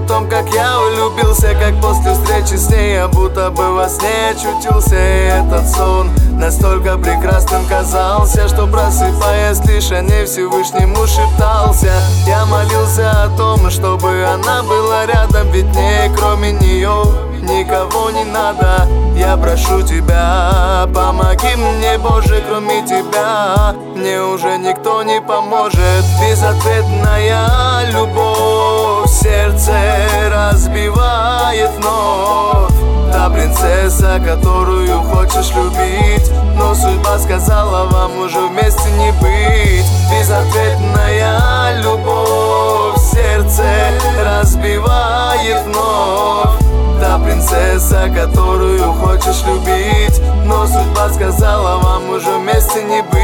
том, как я влюбился, как после встречи с ней я будто бы во сне очутился. И этот сон настолько прекрасным казался, что просыпаясь лишь о ней Всевышнему шептался. Я молился о том, чтобы она была рядом, ведь мне кроме нее никого не надо. Я прошу тебя, помоги мне, Боже, кроме тебя мне уже никто не поможет. Безответная любовь сердце разбивает вновь. Та принцесса, которую хочешь любить, но судьба сказала вам уже вместе не быть. Безответная любовь сердце разбивает вновь. Та принцесса, которую хочешь любить, но судьба сказала вам уже вместе не быть.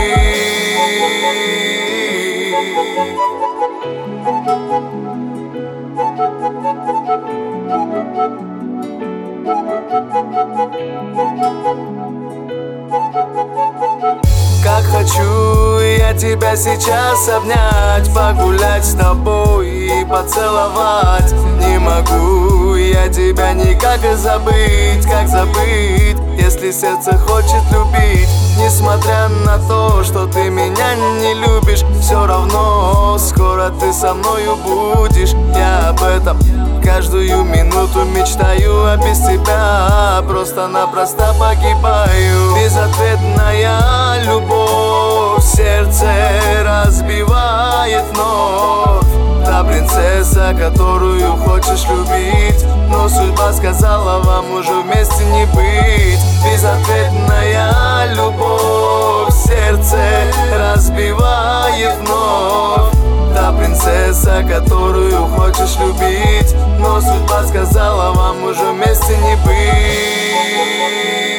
Как хочу я тебя сейчас обнять, погулять с тобой и поцеловать. Не могу я тебя никак забыть, как забыть, если сердце хочет любить. Несмотря на то, что ты меня не любишь, все равно скоро ты со мною будешь. Я об этом каждую минуту мечтаю, а без тебя просто-напросто погибаю. Безответная любовь сердце разбивает вновь. Та принцесса, которую хочешь любить, но судьба сказала вам уже вместе не быть. Безответная любовь сердце разбивает вновь. Та принцесса, которую хочешь любить, но судьба сказала вам уже вместе не быть.